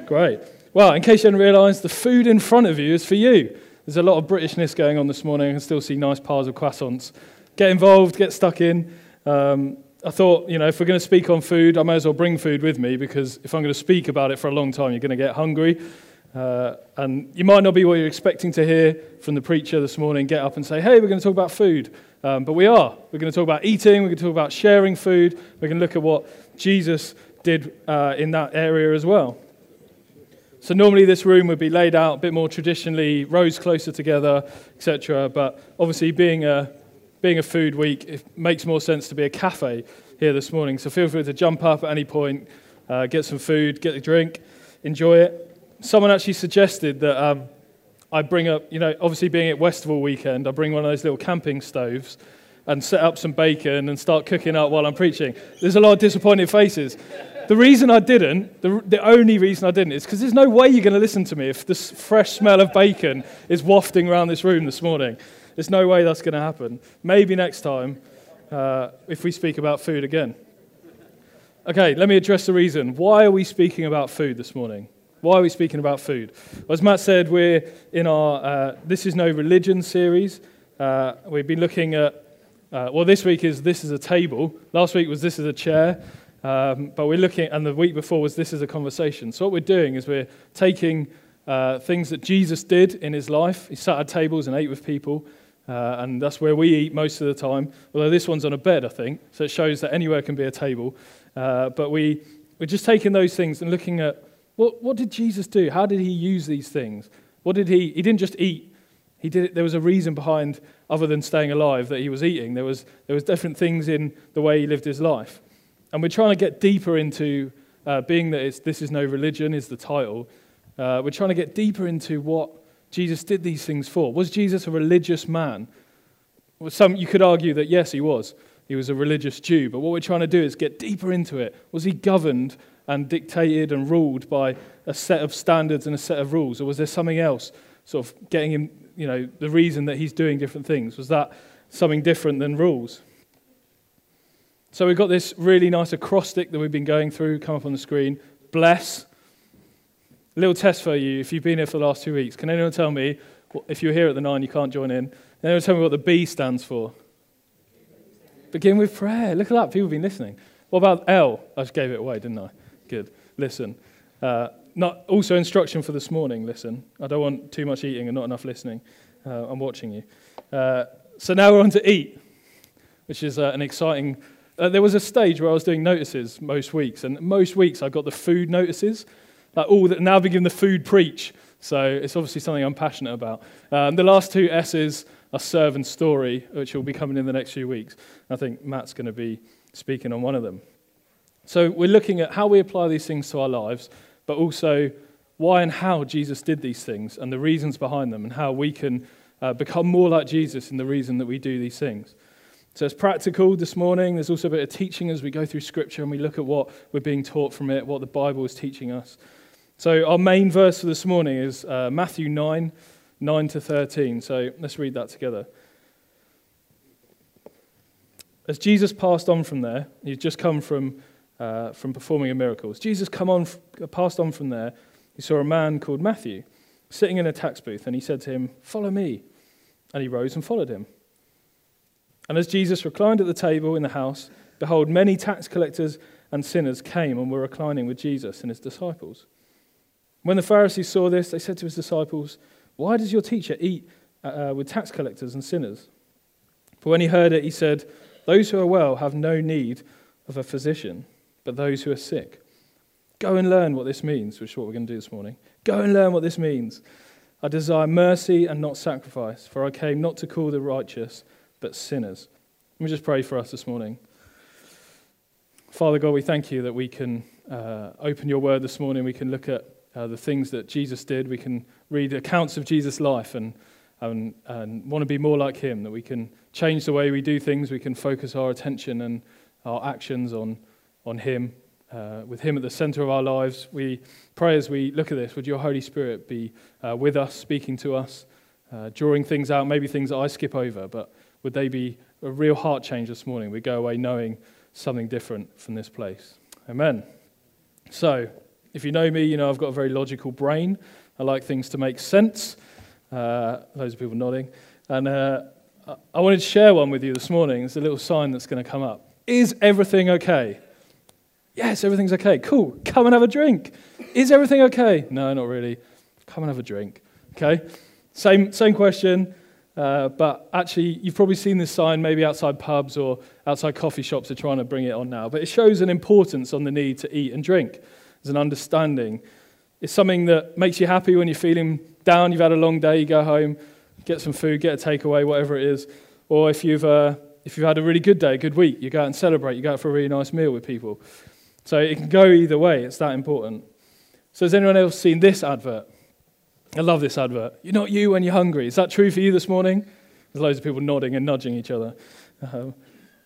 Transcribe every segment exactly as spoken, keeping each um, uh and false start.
Great. Well, in case you hadn't realised, the food in front of you is for you. There's a lot of Britishness going on this morning. I can still see nice piles of croissants. Get involved, get stuck in. Um, I thought, you know, if we're going to speak on food, I may as well bring food with me, because if I'm going to speak about it for a long time, you're going to get hungry. Uh, and you might not be what you're expecting to hear from the preacher this morning, get up and say, hey, we're going to talk about food. Um, but we are. We're going to talk about eating. We're going to talk about sharing food. We're going to look at what Jesus did uh, in that area as well. So normally this room would be laid out a bit more traditionally, rows closer together, et cetera. But obviously being a being a food week, it makes more sense to be a cafe here this morning. So feel free to jump up at any point, uh, get some food, get a drink, enjoy it. Someone actually suggested that um, I bring up, you know, obviously being at Westival weekend, I bring one of those little camping stoves and set up some bacon and start cooking up while I'm preaching. There's a lot of disappointed faces. The reason I didn't, the, the only reason I didn't, is because there's no way you're going to listen to me if the fresh smell of bacon is wafting around this room this morning. There's no way that's going to happen. Maybe next time, uh, if we speak about food again. Okay, let me address the reason. Why are we speaking about food this morning? Why are we speaking about food? Well, as Matt said, we're in our uh, This Is No Religion series. Uh, we've been looking at, uh, well, this week is This Is a Table. Last week was This Is a Chair. Um, but we're looking, and the week before was This Is a Conversation. So what we're doing is we're taking uh, things that Jesus did in his life. He sat at tables and ate with people, uh, and that's where we eat most of the time. Although this one's on a bed, I think, so it shows that anywhere can be a table. Uh, but we, we're just taking those things and looking at what, what did Jesus do? How did he use these things? What did he, he didn't just eat. He did it, there was a reason behind, other than staying alive, that he was eating. There was, there was different things in the way he lived his life. And we're trying to get deeper into, uh, being that it's, This Is No Religion is the title, uh, we're trying to get deeper into what Jesus did these things for. Was Jesus a religious man? Well, some, you could argue that yes, he was. He was a religious Jew. But what we're trying to do is get deeper into it. Was he governed and dictated and ruled by a set of standards and a set of rules? Or was there something else sort of getting him, you know, the reason that he's doing different things? Was that something different than rules? So we've got this really nice acrostic that we've been going through, come up on the screen. Bless. A little test for you if you've been here for the last two weeks. Can anyone tell me, if you're here at the nine, you can't join in. Can anyone tell me what the B stands for? Begin with prayer. Look at that, people have been listening. What about L? I just gave it away, didn't I? Good. Listen. Uh, not also instruction for this morning, listen. I don't want too much eating and not enough listening. Uh, I'm watching you. Uh, so now we're on to eat, which is uh, an exciting... Uh, there was a stage where I was doing notices most weeks, and most weeks I got the food notices. Like all that, now I've been given the food preach, so it's obviously something I'm passionate about. Um, the last two S's are serve and story, which will be coming in the next few weeks. I think Matt's going to be speaking on one of them. So we're looking at how we apply these things to our lives, but also why and how Jesus did these things, and the reasons behind them, and how we can uh, become more like Jesus in the reason that we do these things. So it's practical this morning. There's also a bit of teaching as we go through Scripture and we look at what we're being taught from it, what the Bible is teaching us. So our main verse for this morning is uh, Matthew nine, nine to thirteen. So let's read that together. As Jesus passed on from there, he'd just come from uh, from performing a miracle. As Jesus come on, passed on from there, he saw a man called Matthew sitting in a tax booth, and he said to him, "Follow me." And he rose and followed him. And as Jesus reclined at the table in the house, behold, many tax collectors and sinners came and were reclining with Jesus and his disciples. When the Pharisees saw this, they said to his disciples, "Why does your teacher eat uh, with tax collectors and sinners?" But when he heard it, he said, "Those who are well have no need of a physician, but those who are sick. Go and learn what this means," which is what we're going to do this morning. Go and learn what this means. "I desire mercy and not sacrifice, for I came not to call the righteous, but sinners." Let me just pray for us this morning. Father God, we thank you that we can uh, open your word this morning. We can look at uh, the things that Jesus did. We can read accounts of Jesus' life and, and, and want to be more like him, that we can change the way we do things. We can focus our attention and our actions on, on him, uh, with him at the center of our lives. We pray as we look at this, would your Holy Spirit be uh, with us, speaking to us, uh, drawing things out, maybe things that I skip over, but would they be a real heart change this morning? We go away knowing something different from this place. Amen. So, If you know me, you know I've got a very logical brain. I like things to make sense. Uh, loads of people nodding. And uh, I wanted to share one with you this morning. It's a little sign that's going to come up. Is everything okay? Yes, everything's okay. Cool. Come and have a drink. Is everything okay? No, not really. Come and have a drink. Okay? Same same question, uh, but actually you've probably seen this sign maybe outside pubs or outside coffee shops are trying to bring it on now. But it shows an importance on the need to eat and drink. There's an understanding. It's something that makes you happy when you're feeling down, you've had a long day, you go home, get some food, get a takeaway, whatever it is. Or if you've uh, if you've had a really good day, a good week, you go out and celebrate, you go out for a really nice meal with people. So it can go either way, it's that important. So has anyone else seen this advert? I love this advert. You're not you when you're hungry. Is that true for you this morning? There's loads of people nodding and nudging each other. Um,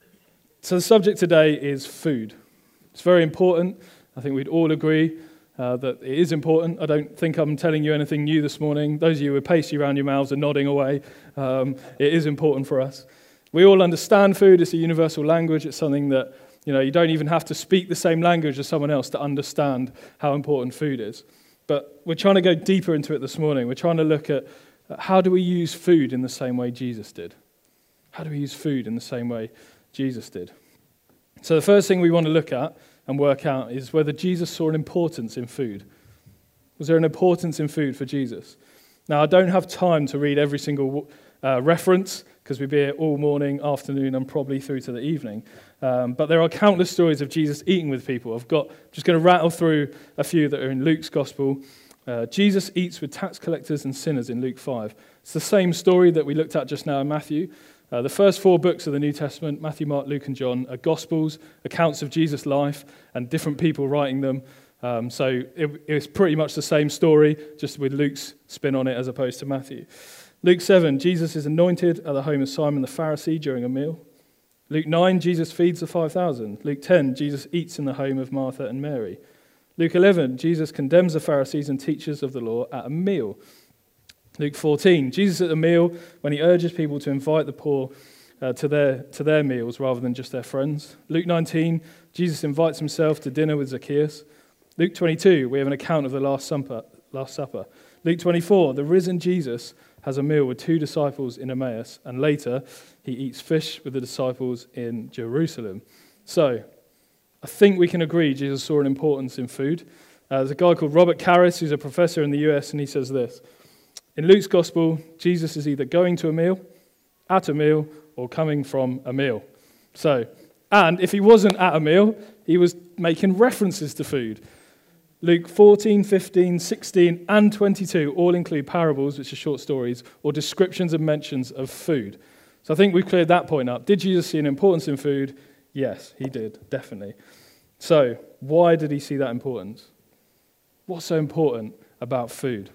so the subject today is food. It's very important. I think we'd all agree uh, that it is important. I don't think I'm telling you anything new this morning. Those of you with pasty around your mouths are nodding away. Um, it is important for us. We all understand food. It's a universal language. It's something that, you know, you don't even have to speak the same language as someone else to understand how important food is. But we're trying to go deeper into it this morning. We're trying to look at how do we use food in the same way Jesus did? How do we use food in the same way Jesus did? So the first thing we want to look at and work out is whether Jesus saw an importance in food. Was there an importance in food for Jesus? Now, I don't have time to read every single uh, reference because we'd be here all morning, afternoon, and probably through to the evening. Um, but there are countless stories of Jesus eating with people. I've got just going to rattle through a few that are in Luke's Gospel. Uh, Jesus eats with tax collectors and sinners in Luke five. It's the same story that we looked at just now in Matthew. Uh, the first four books of the New Testament, Matthew, Mark, Luke, and John, are Gospels, accounts of Jesus' life, and different people writing them. Um, so it, it's pretty much the same story, just with Luke's spin on it as opposed to Matthew. Luke seven, Jesus is anointed at the home of Simon the Pharisee during a meal. Luke nine, Jesus feeds the five thousand. Luke ten, Jesus eats in the home of Martha and Mary. Luke eleven, Jesus condemns the Pharisees and teachers of the law at a meal. Luke fourteen, Jesus at a meal when he urges people to invite the poor uh, to their to their meals rather than just their friends. Luke nineteen, Jesus invites himself to dinner with Zacchaeus. Luke twenty-two, we have an account of the Last Supper. Last Supper. Luke twenty-four, the risen Jesus has a meal with two disciples in Emmaus, and later he eats fish with the disciples in Jerusalem. So, I think we can agree Jesus saw an importance in food. Uh, there's a guy called Robert Karras who's a professor in the U S, and he says this. In Luke's Gospel, Jesus is either going to a meal, at a meal, or coming from a meal. So, and if he wasn't at a meal, he was making references to food. Luke fourteen, fifteen, sixteen, and twenty-two all include parables, which are short stories, or descriptions and mentions of food. So I think we've cleared that point up. Did Jesus see an importance in food? Yes, he did, definitely. So why did he see that importance? What's so important about food?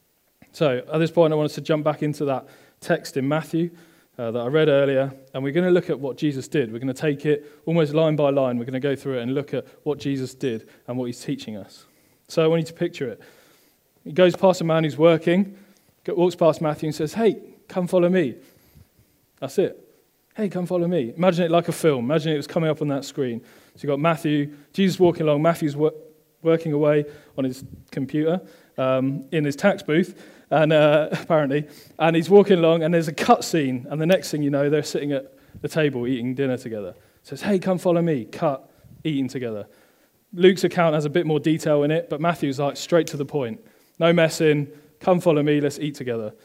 So at this point, I want us to jump back into that text in Matthew uh, that I read earlier, and we're going to look at what Jesus did. We're going to take it almost line by line. We're going to go through it and look at what Jesus did and what he's teaching us. So I want you to picture it. He goes past a man who's working, walks past Matthew and says, hey, come follow me. That's it. Hey, come follow me. Imagine it like a film. Imagine it was coming up on that screen. So you've got Matthew, Jesus walking along, Matthew's wor- working away on his computer um, in his tax booth, and uh, apparently, and he's walking along, and there's a cut scene, and the next thing you know, they're sitting at the table eating dinner together. Says, hey, come follow me. Cut, eating together. Luke's account has a bit more detail in it, but Matthew's like straight to the point. No messing, come follow me, let's eat together.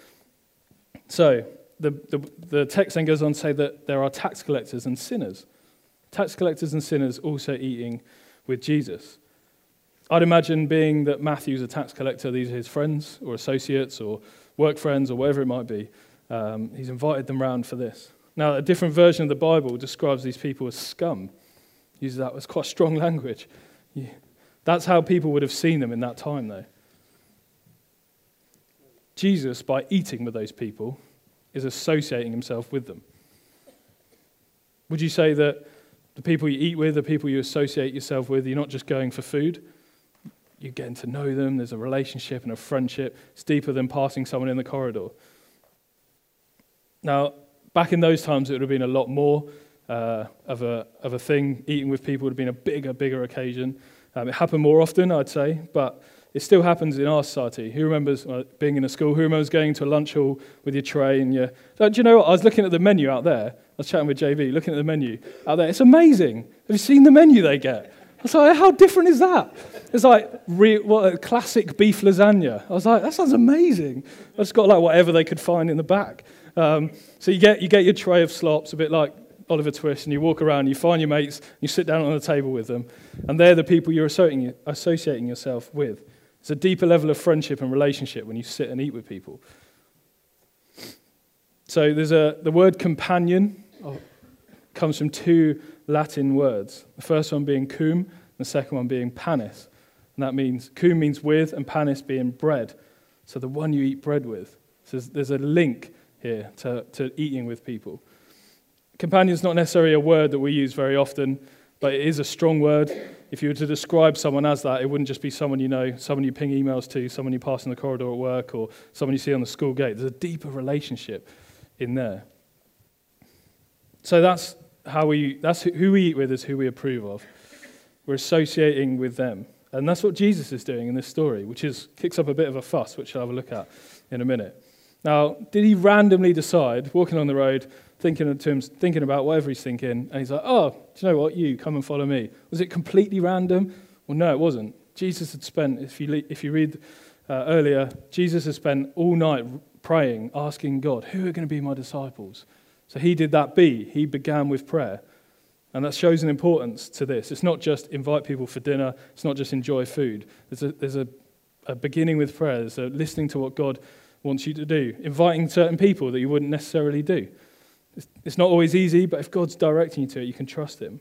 So, the, the, the text then goes on to say that there are tax collectors and sinners. Tax collectors and sinners also eating with Jesus. I'd imagine being that Matthew's a tax collector, these are his friends or associates or work friends or whatever it might be. Um, he's invited them round for this. Now, a different version of the Bible describes these people as scum. Uses that as quite strong language. Yeah. That's how people would have seen them in that time, though. Jesus, by eating with those people, is associating himself with them. Would you say that the people you eat with, the people you associate yourself with, you're not just going for food? You're getting to know them. There's a relationship and a friendship. It's deeper than passing someone in the corridor. Now, back in those times, it would have been a lot more uh, of a of a thing. Eating with people would have been a bigger, bigger occasion. Um, it happened more often, I'd say, but it still happens in our society. Who remembers uh, being in a school? Who remembers going to a lunch hall with your tray and your... Do you know what? I was looking at the menu out there. I was chatting with J V, looking at the menu out there. It's amazing. Have you seen the menu they get? I was like, how different is that? It's like re- what, a classic beef lasagna. I was like, that sounds amazing. I just got like whatever they could find in the back. Um, so you get you get your tray of slops, a bit like Oliver Twist, and you walk around, you find your mates, you sit down on the table with them, and they're the people you're associating, associating yourself with. It's a deeper level of friendship and relationship when you sit and eat with people. So there's a the word companion oh, comes from two Latin words. The first one being cum, and the second one being panis. And that means, cum means with, and panis being bread. So the one you eat bread with. So there's, there's a link here to, to eating with people. Companion is not necessarily a word that we use very often, but it is a strong word. If you were to describe someone as that, it wouldn't just be someone you know, someone you ping emails to, someone you pass in the corridor at work, or someone you see on the school gate. There's a deeper relationship in there. So that's how we, that's who we eat with is who we approve of. We're associating with them. And that's what Jesus is doing in this story, which is kicks up a bit of a fuss, which I'll have a look at in a minute. Now, did he randomly decide, walking on the road, thinking to him, thinking about whatever he's thinking, and he's like, oh, do you know what, you, come and follow me. Was it completely random? Well, no, it wasn't. Jesus had spent, if you if you read uh, earlier, Jesus had spent all night praying, asking God, who are going to be my disciples? So he did that be. He began with prayer. And that shows an importance to this. It's not just invite people for dinner. It's not just enjoy food. There's a, there's a, a beginning with prayer. There's a listening to what God wants you to do. Inviting certain people that you wouldn't necessarily do. It's, it's not always easy, but if God's directing you to it, you can trust him.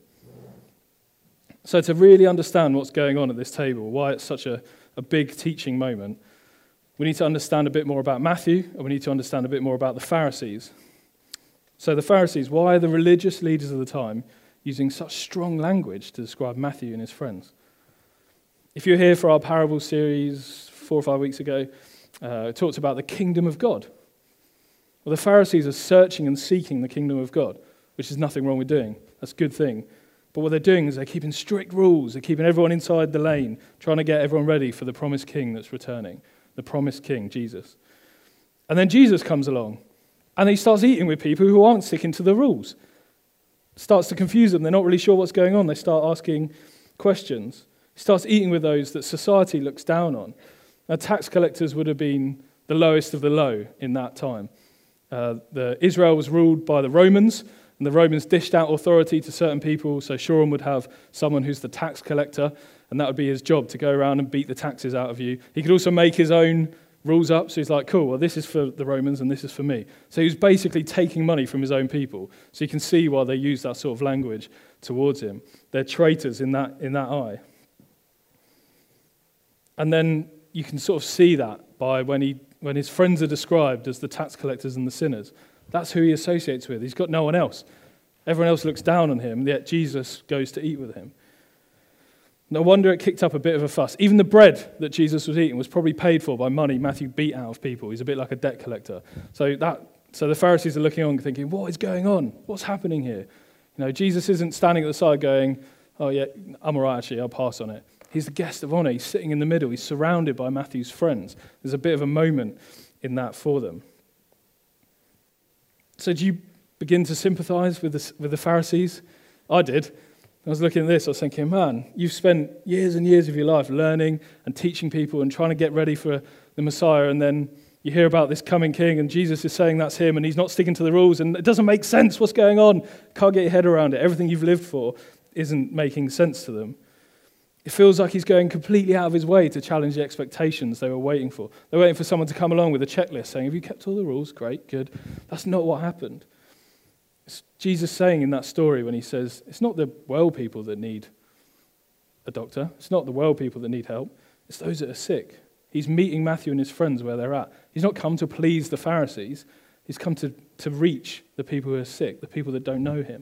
So to really understand what's going on at this table, why it's such a, a big teaching moment, we need to understand a bit more about Matthew, and we need to understand a bit more about the Pharisees. So the Pharisees, why are the religious leaders of the time using such strong language to describe Matthew and his friends? If you're here for our parable series four or five weeks ago, uh, it talked about the kingdom of God. Well, the Pharisees are searching and seeking the kingdom of God, which is nothing wrong with doing. That's a good thing. But what they're doing is they're keeping strict rules. They're keeping everyone inside the lane, trying to get everyone ready for the promised king that's returning, the promised king, Jesus. And then Jesus comes along, and he starts eating with people who aren't sticking to the rules. Starts to confuse them. They're not really sure what's going on. They start asking questions. He starts eating with those that society looks down on. Now, tax collectors would have been the lowest of the low in that time. Uh, the, Israel was ruled by the Romans, and the Romans dished out authority to certain people. So Shurem would have someone who's the tax collector, and that would be his job, to go around and beat the taxes out of you. He could also make his own rules up, so he's like, cool, well, this is for the Romans and this is for me. So he was basically taking money from his own people. So you can see why they use that sort of language towards him. They're traitors in that in that eye. And then you can sort of see that by when he when his friends are described as the tax collectors and the sinners. That's who he associates with. He's got no one else. Everyone else looks down on him, yet Jesus goes to eat with him. No wonder it kicked up a bit of a fuss. Even the bread that Jesus was eating was probably paid for by money Matthew beat out of people. He's a bit like a debt collector. So that, so the Pharisees are looking on thinking, what is going on? What's happening here? You know, Jesus isn't standing at the side going, oh yeah, I'm all right actually, I'll pass on it. He's the guest of honor. He's sitting in the middle. He's surrounded by Matthew's friends. There's a bit of a moment in that for them. So do you begin to sympathize with the, with the Pharisees? I did. I was looking at this, I was thinking, man, you've spent years and years of your life learning and teaching people and trying to get ready for the Messiah, and then you hear about this coming king, and Jesus is saying that's him, and he's not sticking to the rules, and it doesn't make sense what's going on. Can't get your head around it. Everything you've lived for isn't making sense to them. It feels like he's going completely out of his way to challenge the expectations they were waiting for. They're waiting for someone to come along with a checklist saying, have you kept all the rules? Great, good. That's not what happened. It's Jesus saying in that story when he says, it's not the well people that need a doctor. It's not the well people that need help. It's those that are sick. He's meeting Matthew and his friends where they're at. He's not come to please the Pharisees. He's come to, to reach the people who are sick, the people that don't know him.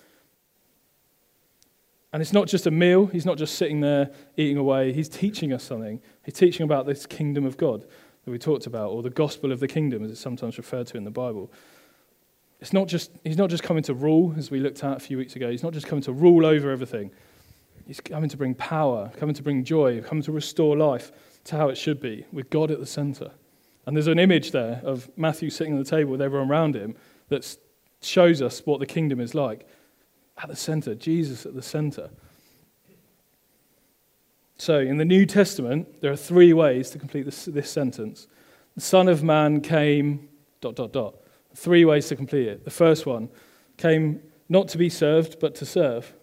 And it's not just a meal. He's not just sitting there eating away. He's teaching us something. He's teaching about this kingdom of God that we talked about, or the gospel of the kingdom as it's sometimes referred to in the Bible. It's not just, he's not just coming to rule, as we looked at a few weeks ago. He's not just coming to rule over everything. He's coming to bring power, coming to bring joy, coming to restore life to how it should be, with God at the center. And there's an image there of Matthew sitting at the table with everyone around him that shows us what the kingdom is like. At the center, Jesus at the center. So in the New Testament, there are three ways to complete this, this sentence. The Son of Man came, dot, dot, dot. Three ways to complete it. The first one, came not to be served, but to serve.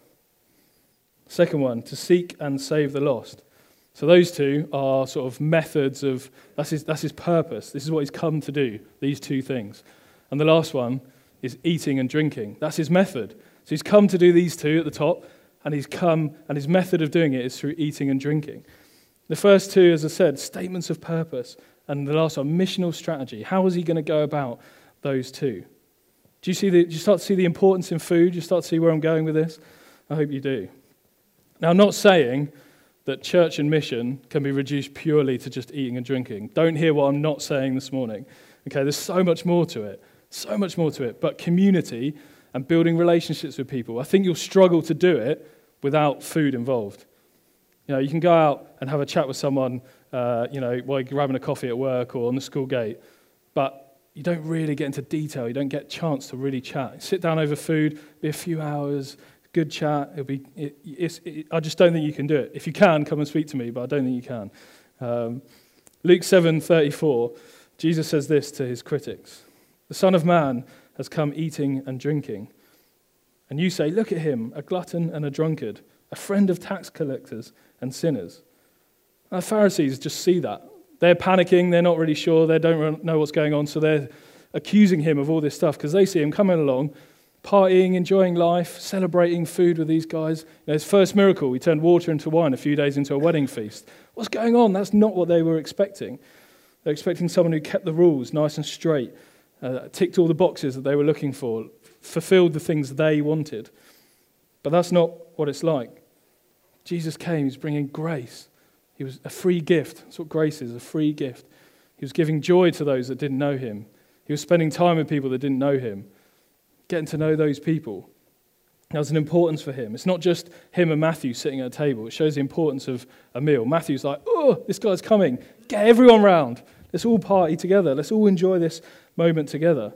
Second one, to seek and save the lost. So those two are sort of methods of, that's his, that's his purpose. This is what he's come to do, these two things. And the last one is eating and drinking. That's his method. So he's come to do these two at the top, and he's come, and his method of doing it is through eating and drinking. The first two, as I said, statements of purpose, and the last one, missional strategy. How is he going to go about those two? Do you see the, do you start to see the importance in food? Do you start to see where I'm going with this? I hope you do. Now, I'm not saying that church and mission can be reduced purely to just eating and drinking. Don't hear what I'm not saying this morning. Okay, there's so much more to it. So much more to it. But community and building relationships with people, I think you'll struggle to do it without food involved. You know, you can go out and have a chat with someone, uh, you know, while you're grabbing a coffee at work or on the school gate, but you don't really get into detail. You don't get a chance to really chat. Sit down over food, be a few hours, good chat. It'll be. It, it's, it, I just don't think you can do it. If you can, come and speak to me, but I don't think you can. Um, Luke seven thirty-four, Jesus says this to his critics: "The Son of Man has come eating and drinking. And you say, look at him, a glutton and a drunkard, a friend of tax collectors and sinners." And the Pharisees just see that. They're panicking, they're not really sure, they don't know what's going on, so they're accusing him of all this stuff because they see him coming along, partying, enjoying life, celebrating food with these guys. You know, his first miracle, he turned water into wine a few days into a wedding feast. What's going on? That's not what they were expecting. They're expecting someone who kept the rules nice and straight, uh, ticked all the boxes that they were looking for, fulfilled the things they wanted. But that's not what it's like. Jesus came, he's bringing grace. He was a free gift. That's what grace is, a free gift. He was giving joy to those that didn't know him. He was spending time with people that didn't know him, getting to know those people. That was an importance for him. It's not just him and Matthew sitting at a table. It shows the importance of a meal. Matthew's like, oh, this guy's coming. Get everyone round. Let's all party together. Let's all enjoy this moment together.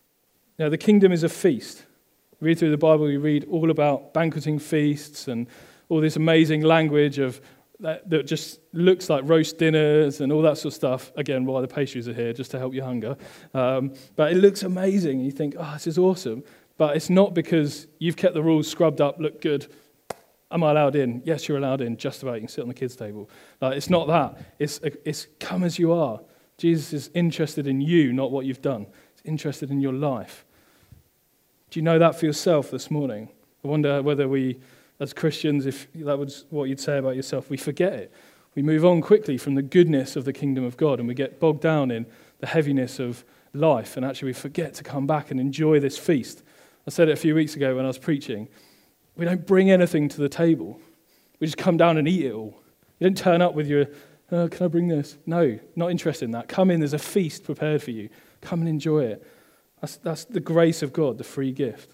Now, the kingdom is a feast. You read through the Bible, you read all about banqueting feasts and all this amazing language of that, that just looks like roast dinners and all that sort of stuff. Again, why the pastries are here, just to help your hunger. Um, but it looks amazing. You think, oh, this is awesome. But it's not because you've kept the rules scrubbed up, look good. Am I allowed in? Yes, you're allowed in. Just about. You can sit on the kids' table. Uh, it's not that. It's, it's come as you are. Jesus is interested in you, not what you've done. He's interested in your life. Do you know that for yourself this morning? I wonder whether we, as Christians, if that was what you'd say about yourself, we forget it. We move on quickly from the goodness of the kingdom of God and we get bogged down in the heaviness of life, and actually we forget to come back and enjoy this feast. I said it a few weeks ago when I was preaching. We don't bring anything to the table. We just come down and eat it all. You don't turn up with your, oh, can I bring this? No, not interested in that. Come in, there's a feast prepared for you. Come and enjoy it. That's, that's the grace of God, the free gift.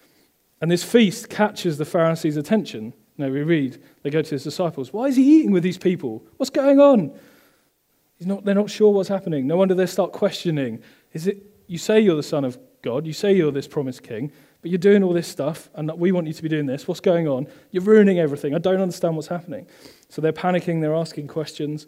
And this feast catches the Pharisees' attention. You know, we read, they go to his disciples, why is he eating with these people? What's going on? He's not, they're not sure what's happening. No wonder they start questioning. Is it, you say you're the Son of God, you say you're this promised king, but you're doing all this stuff, and we want you to be doing this. What's going on? You're ruining everything. I don't understand what's happening. So they're panicking, they're asking questions.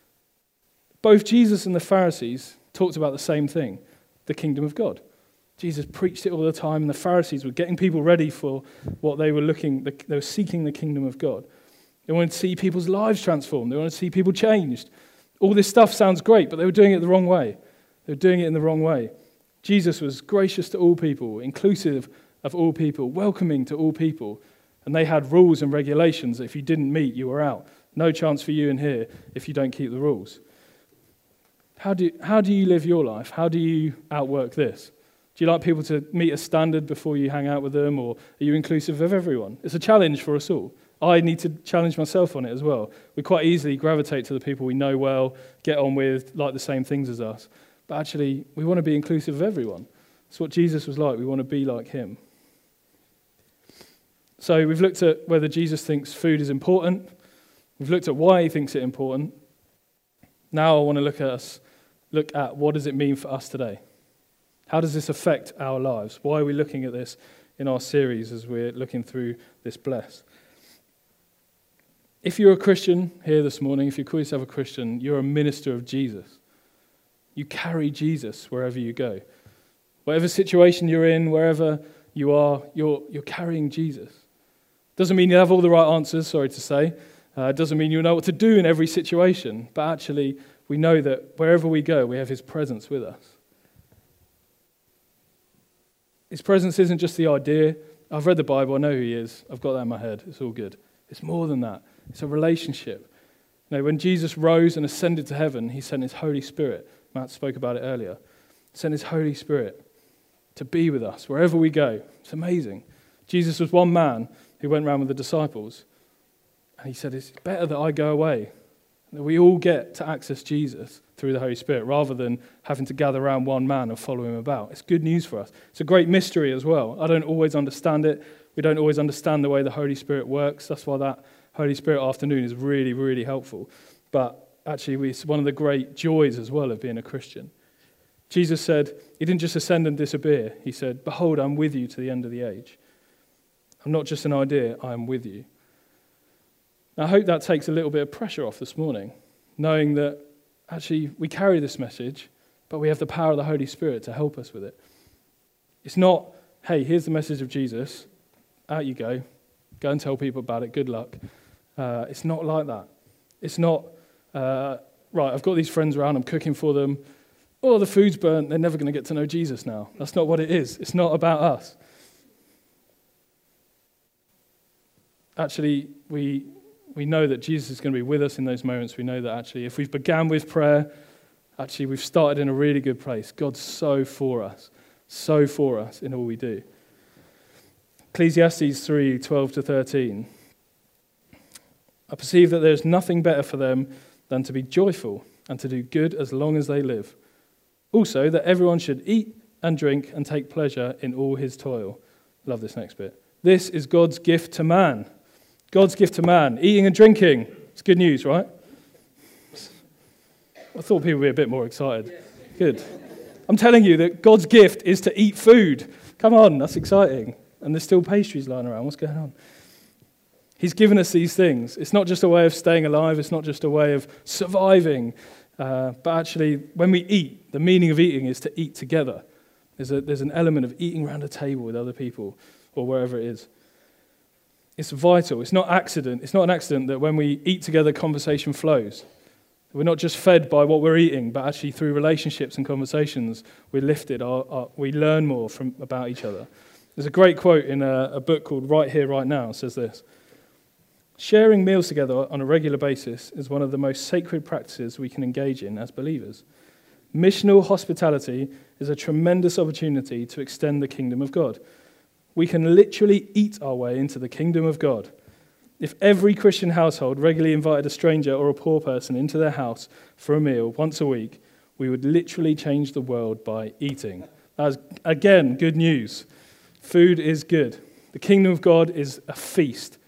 Both Jesus and the Pharisees talked about the same thing, the kingdom of God. Jesus preached it all the time, and the Pharisees were getting people ready for what they were looking, they were seeking the kingdom of God. They wanted to see people's lives transformed. They wanted to see people changed. All this stuff sounds great, but they were doing it the wrong way. They were doing it in the wrong way. Jesus was gracious to all people, inclusive of all people, welcoming to all people. And they had rules and regulations that if you didn't meet, you were out. No chance for you in here if you don't keep the rules. How do, how do you live your life? How do you outwork this? Do you like people to meet a standard before you hang out with them, or are you inclusive of everyone? It's a challenge for us all. I need to challenge myself on it as well. We quite easily gravitate to the people we know well, get on with, like the same things as us. But actually, we want to be inclusive of everyone. That's what Jesus was like. We want to be like him. So we've looked at whether Jesus thinks food is important. We've looked at why he thinks it important. Now I want to look at us, look at what does it mean for us today? How does this affect our lives? Why are we looking at this in our series as we're looking through this bless? If you're a Christian here this morning, if you call yourself a Christian, you're a minister of Jesus. You carry Jesus wherever you go. Whatever situation you're in, wherever you are, you're, you're carrying Jesus. Doesn't mean you have all the right answers, sorry to say. Uh, doesn't mean you know what to do in every situation. But actually, we know that wherever we go, we have his presence with us. His presence isn't just the idea. I've read the Bible, I know who he is. I've got that in my head. It's all good. It's more than that. It's a relationship. You know, when Jesus rose and ascended to heaven, he sent his Holy Spirit. Matt spoke about it earlier. He sent his Holy Spirit to be with us wherever we go. It's amazing. Jesus was one man who went around with the disciples, and he said, it's better that I go away, that we all get to access Jesus through the Holy Spirit, rather than having to gather around one man and follow him about. It's good news for us. It's a great mystery as well. I don't always understand it. We don't always understand the way the Holy Spirit works. That's why that Holy Spirit afternoon is really, really helpful. But actually, it's one of the great joys as well of being a Christian. Jesus said, he didn't just ascend and disappear. He said, behold, I'm with you to the end of the age. I'm not just an idea, I am with you. Now, I hope that takes a little bit of pressure off this morning, knowing that actually we carry this message, but we have the power of the Holy Spirit to help us with it. It's not, hey, here's the message of Jesus, out you go, go and tell people about it, good luck. Uh, it's not like that. It's not, uh, right, I've got these friends around, I'm cooking for them, oh, the food's burnt, they're never going to get to know Jesus now. That's not what it is. It's not about us. Actually, we we know that Jesus is going to be with us in those moments. We know that actually if we've began with prayer, actually we've started in a really good place. God's so for us, so for us in all we do. Ecclesiastes three, twelve to thirteen. I perceive that there is nothing better for them than to be joyful and to do good as long as they live. Also, that everyone should eat and drink and take pleasure in all his toil. Love this next bit. This is God's gift to man. God's gift to man. Eating and drinking. It's good news, right? I thought people would be a bit more excited. Good. I'm telling you that God's gift is to eat food. Come on, that's exciting. And there's still pastries lying around. What's going on? He's given us these things. It's not just a way of staying alive. It's not just a way of surviving. Uh, but actually, when we eat, the meaning of eating is to eat together. There's, a, there's an element of eating around a table with other people or wherever it is. It's vital. It's not accident. It's not an accident that when we eat together, conversation flows. We're not just fed by what we're eating, but actually through relationships and conversations, we're lifted. Our, our, we learn more from about each other. There's a great quote in a, a book called Right Here, Right Now. It says this: sharing meals together on a regular basis is one of the most sacred practices we can engage in as believers. Missional hospitality is a tremendous opportunity to extend the kingdom of God. We can literally eat our way into the kingdom of God. If every Christian household regularly invited a stranger or a poor person into their house for a meal once a week, we would literally change the world by eating. That's, again, good news. Food is good. The kingdom of God is a feast.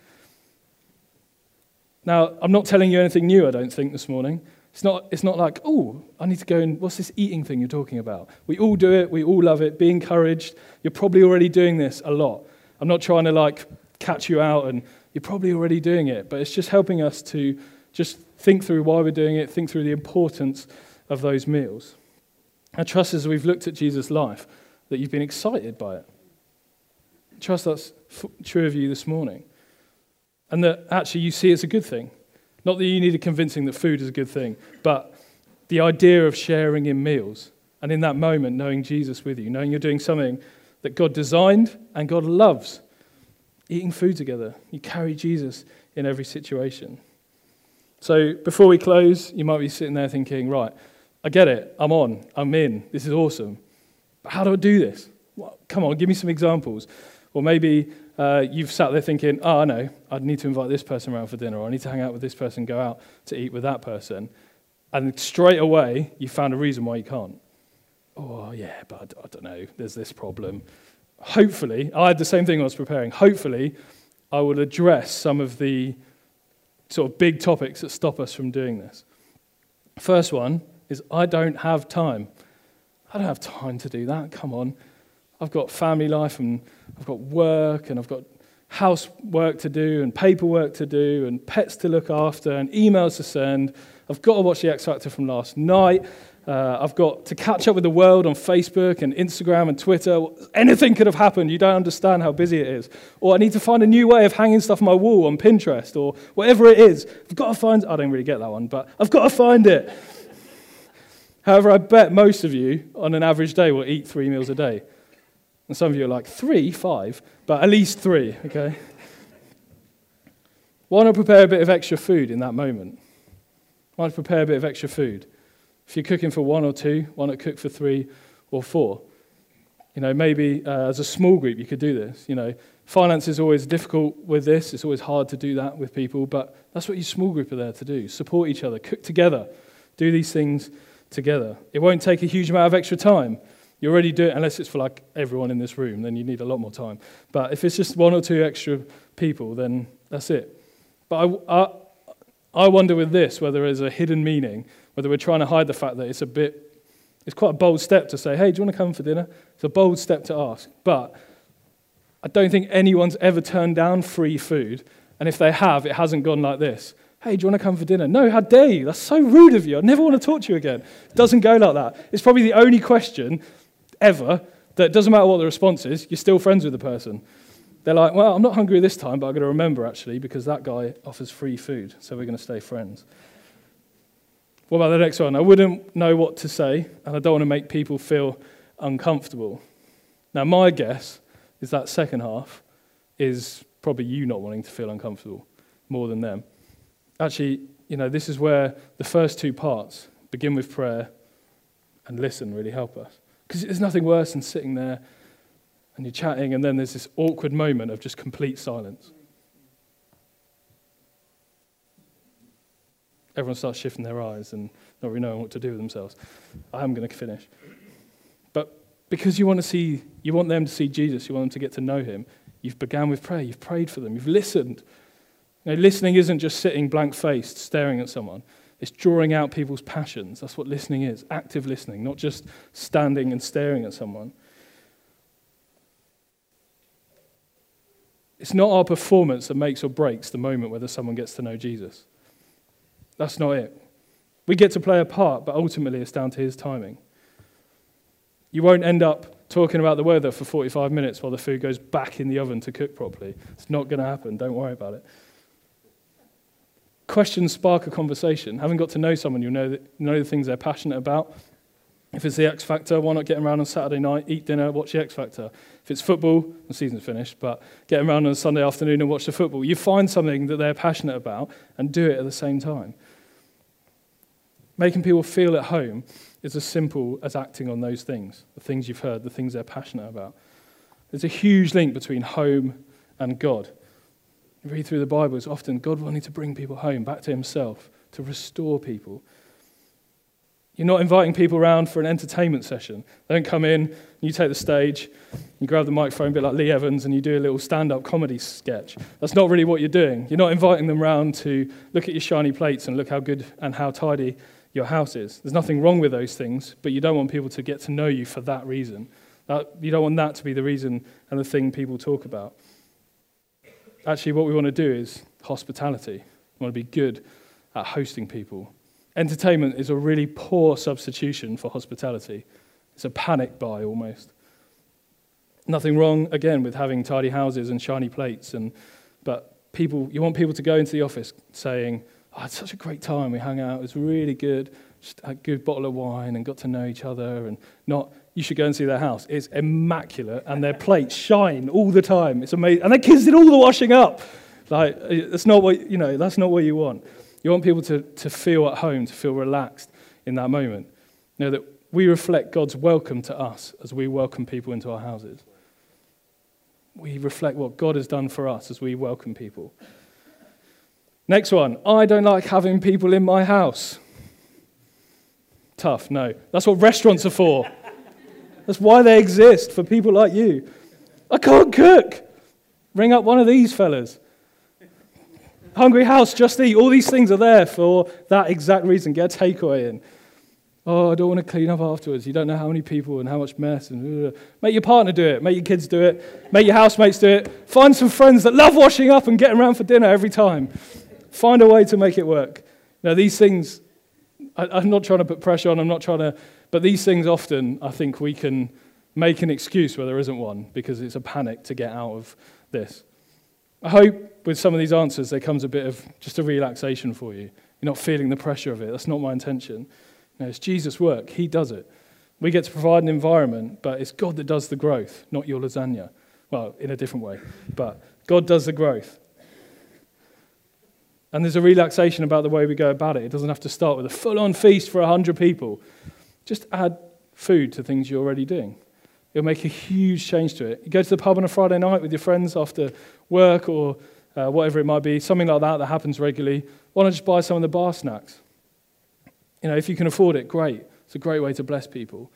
Now, I'm not telling you anything new, I don't think, this morning. It's not, it's not like, oh, I need to go and, what's this eating thing you're talking about? We all do it. We all love it. Be encouraged. You're probably already doing this a lot. I'm not trying to, like, catch you out, and you're probably already doing it. But it's just helping us to just think through why we're doing it, think through the importance of those meals. I trust as we've looked at Jesus' life that you've been excited by it. I trust that's f- true of you this morning. And that actually you see it's a good thing. Not that you need a convincing that food is a good thing, but the idea of sharing in meals, and in that moment knowing Jesus with you, knowing you're doing something that God designed and God loves. Eating food together. You carry Jesus in every situation. So before we close, you might be sitting there thinking, right, I get it. I'm on. I'm in. This is awesome. But how do I do this? Well, come on, give me some examples. Or maybe uh, you've sat there thinking, oh, I know, I need to invite this person around for dinner, or I need to hang out with this person, go out to eat with that person. And straight away, you found a reason why you can't. Oh, yeah, but I don't know, there's this problem. Hopefully, I had the same thing when I was preparing. Hopefully, I will address some of the sort of big topics that stop us from doing this. First one is I don't have time. I don't have time to do that. Come on. I've got family life and I've got work and I've got housework to do and paperwork to do and pets to look after and emails to send. I've got to watch the X Factor from last night. Uh, I've got to catch up with the world on Facebook and Instagram and Twitter. Anything could have happened. You don't understand how busy it is. Or I need to find a new way of hanging stuff on my wall on Pinterest or whatever it is. I've got to find... I don't really get that one, but I've got to find it. However, I bet most of you on an average day will eat three meals a day. And some of you are like, three, five, but at least three, okay? Why not prepare a bit of extra food in that moment? Why not prepare a bit of extra food? If you're cooking for one or two, why not cook for three or four? You know, maybe uh, as a small group you could do this. You know, finance is always difficult with this. It's always hard to do that with people, but that's what your small group are there to do. Support each other, cook together, do these things together. It won't take a huge amount of extra time. You already do it, unless it's for like everyone in this room, then you need a lot more time. But if it's just one or two extra people, then that's it. But I, I, I wonder with this, whether there's a hidden meaning, whether we're trying to hide the fact that it's a bit, it's quite a bold step to say, hey, do you want to come for dinner? It's a bold step to ask. But I don't think anyone's ever turned down free food. And if they have, it hasn't gone like this. Hey, do you want to come for dinner? No, how dare you? That's so rude of you. I never want to talk to you again. It doesn't go like that. It's probably the only question ever that doesn't matter what the response is, you're still friends with the person. They're like, well, I'm not hungry this time, but I've got to remember, actually, because that guy offers free food, so we're going to stay friends. What about the next one? I wouldn't know what to say, and I don't want to make people feel uncomfortable. Now, my guess is that second half is probably you not wanting to feel uncomfortable more than them. Actually, you know, this is where the first two parts, begin with prayer and listen, really help us. Because there's nothing worse than sitting there and you're chatting and then there's this awkward moment of just complete silence. Everyone starts shifting their eyes and not really knowing what to do with themselves. I am going to finish. But because you want to see, you want them to see Jesus, you want them to get to know him, you've began with prayer, you've prayed for them, you've listened. You know, listening isn't just sitting blank-faced, staring at someone. It's drawing out people's passions. That's what listening is, active listening, not just standing and staring at someone. It's not our performance that makes or breaks the moment whether someone gets to know Jesus. That's not it. We get to play a part, but ultimately it's down to his timing. You won't end up talking about the weather for forty-five minutes while the food goes back in the oven to cook properly. It's not going to happen. Don't worry about it. Questions spark a conversation. Having got to know someone, you'll know, that, know the things they're passionate about. If it's the X Factor, why not get around on Saturday night, eat dinner, watch the X Factor? If it's football, the season's finished, but get around on a Sunday afternoon and watch the football. You find something that they're passionate about and do it at the same time. Making people feel at home is as simple as acting on those things, the things you've heard, the things they're passionate about. There's a huge link between home and God. You read through the Bible, it's often God wanting to bring people home, back to himself, to restore people. You're not inviting people around for an entertainment session. They don't come in, you take the stage, you grab the microphone a bit like Lee Evans and you do a little stand-up comedy sketch. That's not really what you're doing. You're not inviting them round to look at your shiny plates and look how good and how tidy your house is. There's nothing wrong with those things, but you don't want people to get to know you for that reason. That, you don't want that to be the reason and the thing people talk about. Actually, what we want to do is hospitality. We want to be good at hosting people. Entertainment is a really poor substitution for hospitality. It's a panic buy almost. Nothing wrong, again, with having tidy houses and shiny plates, and but people, you want people to go into the office saying, oh, it's such a great time, we hung out, it was really good, just had a good bottle of wine and got to know each other, and not, you should go and see their house. It's immaculate, and their plates shine all the time. It's amazing, and their kids did all the washing up. Like, that's not what, you know, that's not what you want. You want people to, to feel at home, to feel relaxed in that moment. You know, that we reflect God's welcome to us as we welcome people into our houses. We reflect what God has done for us as we welcome people. Next one, I don't like having people in my house. Tough, no. That's what restaurants are for. That's why they exist, for people like you. I can't cook. Ring up one of these fellas. Hungry House, Just Eat, all these things are there for that exact reason. Get a takeaway in. Oh, I don't want to clean up afterwards. You don't know how many people and how much mess. And uh, make your partner do it. Make your kids do it. Make your housemates do it. Find some friends that love washing up and getting around for dinner every time. Find a way to make it work. Now, these things, I, I'm not trying to put pressure on. I'm not trying to, but these things often, I think we can make an excuse where there isn't one because it's a panic to get out of this. I hope with some of these answers there comes a bit of just a relaxation for you. You're not feeling the pressure of it. That's not my intention. No, it's Jesus' work. He does it. We get to provide an environment, but it's God that does the growth, not your lasagna. Well, in a different way, but God does the growth. And there's a relaxation about the way we go about it. It doesn't have to start with a full-on feast for one hundred people. Just add food to things you're already doing. It'll make a huge change to it. You go to the pub on a Friday night with your friends after work or uh, whatever it might be, something like that that happens regularly. Why not just buy some of the bar snacks? You know, if you can afford it, great. It's a great way to bless people.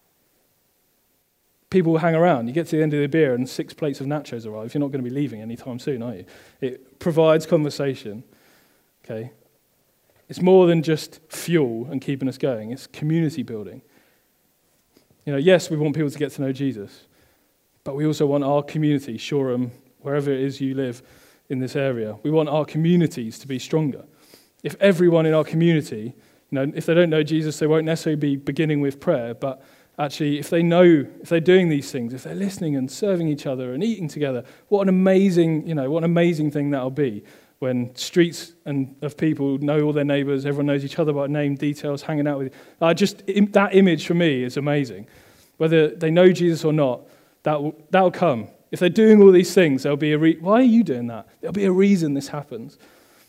People will hang around. You get to the end of the beer and six plates of nachos arrive. You're not going to be leaving anytime soon, are you? It provides conversation. Okay? It's more than just fuel and keeping us going. It's community building. You know, yes, we want people to get to know Jesus, but we also want our community, Shoreham, wherever it is you live in this area, we want our communities to be stronger. If everyone in our community, you know, if they don't know Jesus, they won't necessarily be beginning with prayer, but actually, if they know, if they're doing these things, if they're listening and serving each other and eating together, what an amazing, you know, what an amazing thing that'll be when streets and of people know all their neighbours, everyone knows each other by name, details, hanging out with. Uh, just im- that image for me is amazing. Whether they know Jesus or not, that will, that'll come. If they're doing all these things, there'll be a re- why are you doing that? There'll be a reason this happens.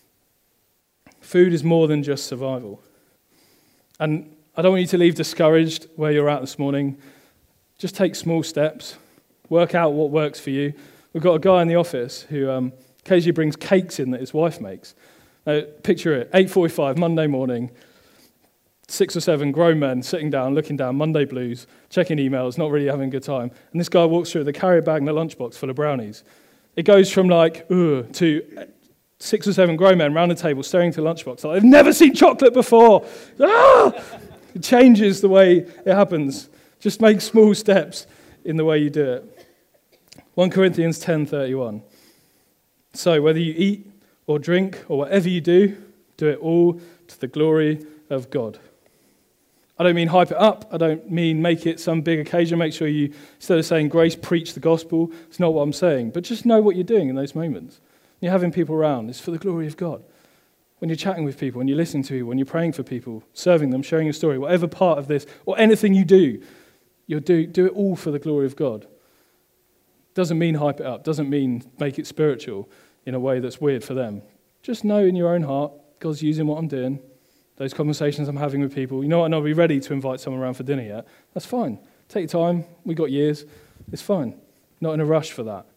Food is more than just survival. And I don't want you to leave discouraged where you're at this morning. Just take small steps. Work out what works for you. We've got a guy in the office who um, occasionally brings cakes in that his wife makes. Now, picture it, eight forty-five, Monday morning, six or seven grown men sitting down, looking down, Monday blues, checking emails, not really having a good time. And this guy walks through with a carrier bag and a lunchbox full of brownies. It goes from like, ugh, to six or seven grown men around the table staring to lunchbox like, I've never seen chocolate before. Ah! It changes the way it happens. Just make small steps in the way you do it. First Corinthians ten thirty-one. So whether you eat or drink or whatever you do, do it all to the glory of God. I don't mean hype it up. I don't mean make it some big occasion. Make sure you, instead of saying grace, preach the gospel. It's not what I'm saying. But just know what you're doing in those moments. You're having people around. It's for the glory of God. When you're chatting with people, when you're listening to people, when you're praying for people, serving them, sharing your story, whatever part of this, or anything you do, you'll do, do it all for the glory of God. Doesn't mean hype it up. Doesn't mean make it spiritual in a way that's weird for them. Just know in your own heart, God's using what I'm doing, those conversations I'm having with people. You know what, I'm not really ready to invite someone around for dinner yet. That's fine. Take your time. We got years. It's fine. Not in a rush for that.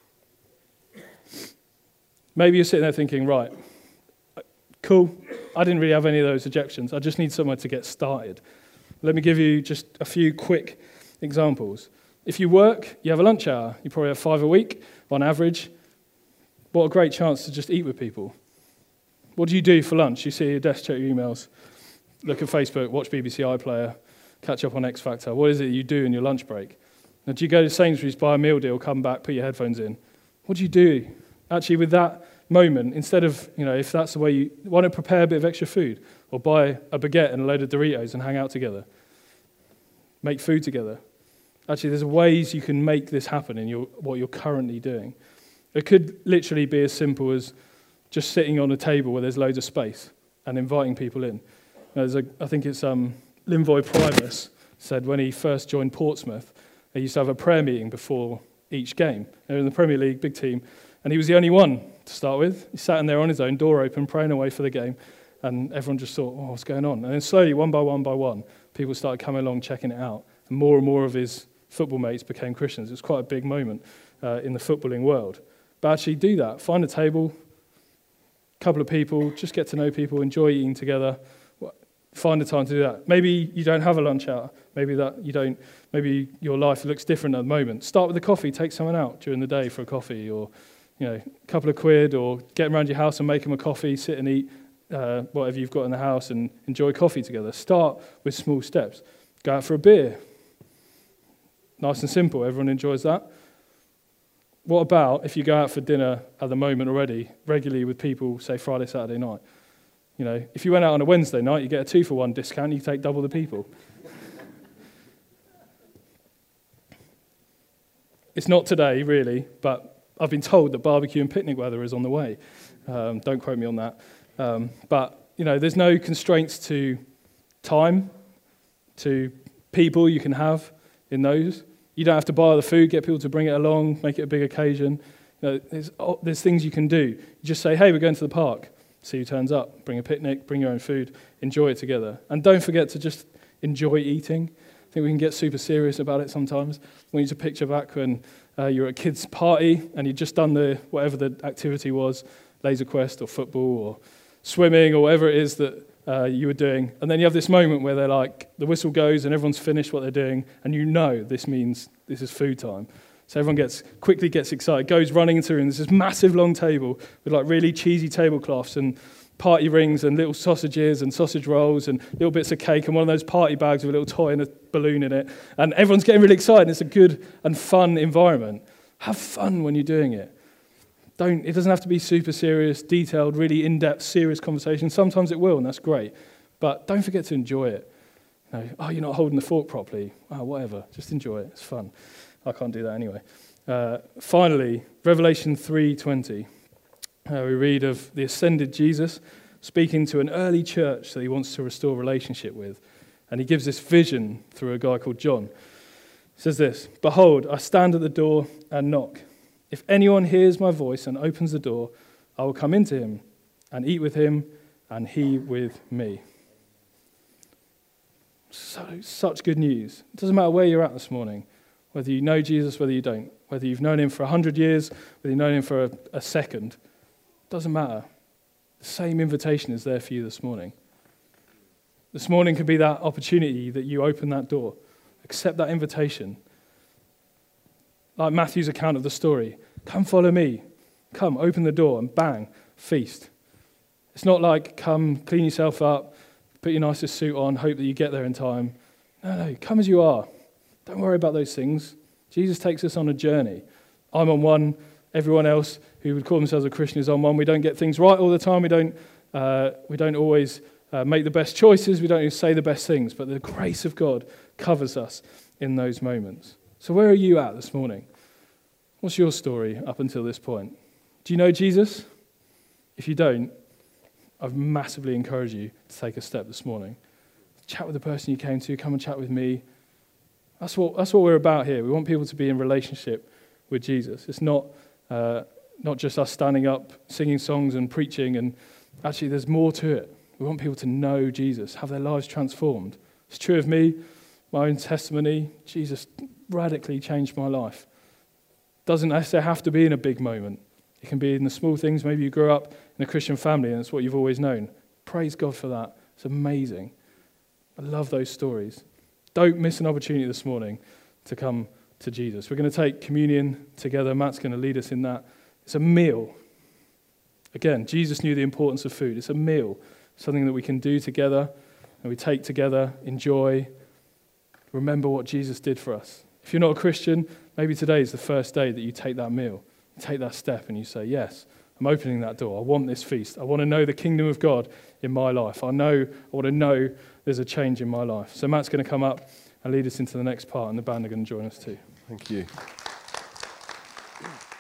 Maybe you're sitting there thinking, right, cool, I didn't really have any of those objections. I just need somewhere to get started. Let me give you just a few quick examples. If you work, you have a lunch hour. You probably have five a week on average. What a great chance to just eat with people. What do you do for lunch? You see your desk, check your emails, look at Facebook, watch B B C iPlayer, catch up on X Factor. What is it you do in your lunch break? Now, do you go to Sainsbury's, buy a meal deal, come back, put your headphones in? What do you do? Actually, with that moment, instead of, you know, if that's the way you, why not prepare a bit of extra food or buy a baguette and a load of Doritos and hang out together? Make food together. Actually, there's ways you can make this happen in your what you're currently doing. It could literally be as simple as just sitting on a table where there's loads of space and inviting people in. There's a, I think it's um, Linvoy Primus said when he first joined Portsmouth, they used to have a prayer meeting before each game. They're in the Premier League, big team. And he was the only one to start with. He sat in there on his own, door open, praying away for the game. And everyone just thought, oh, what's going on? And then slowly, one by one by one, people started coming along, checking it out. And more and more of his football mates became Christians. It was quite a big moment uh, in the footballing world. But actually do that. Find a table, a couple of people, just get to know people, enjoy eating together. Find the time to do that. Maybe you don't have a lunch hour. Maybe that you don't. Maybe your life looks different at the moment. Start with a coffee. Take someone out during the day for a coffee, or you know, a couple of quid, or get them around your house and make them a coffee. Sit and eat uh, whatever you've got in the house and enjoy coffee together. Start with small steps. Go out for a beer. Nice and simple. Everyone enjoys that. What about if you go out for dinner at the moment already, regularly with people, say Friday, Saturday night? You know, if you went out on a Wednesday night, you get a two-for-one discount, you take double the people. It's not today, really, but I've been told that barbecue and picnic weather is on the way. Um, don't quote me on that. Um, but, you know, there's no constraints to time, to people you can have in those. You don't have to buy the food, get people to bring it along, make it a big occasion. You know, there's, there's things you can do. You just say, hey, we're going to the park. See who turns up. Bring a picnic, bring your own food, enjoy it together. And don't forget to just enjoy eating. I think we can get super serious about it sometimes. We need to picture back when uh, you're at a kid's party and you'd just done the whatever the activity was, laser quest or football or swimming or whatever it is that uh, you were doing. And then you have this moment where they're like, the whistle goes and everyone's finished what they're doing and you know this means this is food time. So everyone gets quickly gets excited, goes running into the room. There's this massive long table with like really cheesy tablecloths and party rings and little sausages and sausage rolls and little bits of cake and one of those party bags with a little toy and a balloon in it. And everyone's getting really excited. It's a good and fun environment. Have fun when you're doing it. Don't. It doesn't have to be super serious, detailed, really in-depth, serious conversation. Sometimes it will, and that's great. But don't forget to enjoy it. You know, oh, you're not holding the fork properly. Oh, whatever. Just enjoy it. It's fun. I can't do that anyway. Uh, finally, Revelation three twenty. Uh, we read of the ascended Jesus speaking to an early church that he wants to restore relationship with. And he gives this vision through a guy called John. He says this, "Behold, I stand at the door and knock. If anyone hears my voice and opens the door, I will come into him and eat with him and he with me." So, such good news. It doesn't matter where you're at this morning. Whether you know Jesus, whether you don't. Whether you've known him for a hundred years, whether you've known him for a, a second. Doesn't matter. The same invitation is there for you this morning. This morning could be that opportunity that you open that door. Accept that invitation. Like Matthew's account of the story. Come follow me. Come, open the door and bang, feast. It's not like come, clean yourself up, put your nicest suit on, hope that you get there in time. No, no, come as you are. Don't worry about those things. Jesus takes us on a journey. I'm on one. Everyone else who would call themselves a Christian is on one. We don't get things right all the time. We don't, uh, we don't always uh, make the best choices. We don't always say the best things. But the grace of God covers us in those moments. So where are you at this morning? What's your story up until this point? Do you know Jesus? If you don't, I've massively encouraged you to take a step this morning. Chat with the person you came to. Come and chat with me. That's what, that's what we're about here. We want people to be in relationship with Jesus. It's not uh, not just us standing up, singing songs and preaching. And actually, there's more to it. We want people to know Jesus, have their lives transformed. It's true of me, my own testimony. Jesus radically changed my life. Doesn't necessarily have to be in a big moment. It can be in the small things. Maybe you grew up in a Christian family and it's what you've always known. Praise God for that. It's amazing. I love those stories. Don't miss an opportunity this morning to come to Jesus. We're going to take communion together. Matt's going to lead us in that. It's a meal. Again, Jesus knew the importance of food. It's a meal, something that we can do together and we take together, enjoy, remember what Jesus did for us. If you're not a Christian, maybe today is the first day that you take that meal. You take that step and you say, yes, I'm opening that door. I want this feast. I want to know the kingdom of God in my life. I know, I want to know there's a change in my life. So Matt's going to come up and lead us into the next part, and the band are going to join us too. Thank you.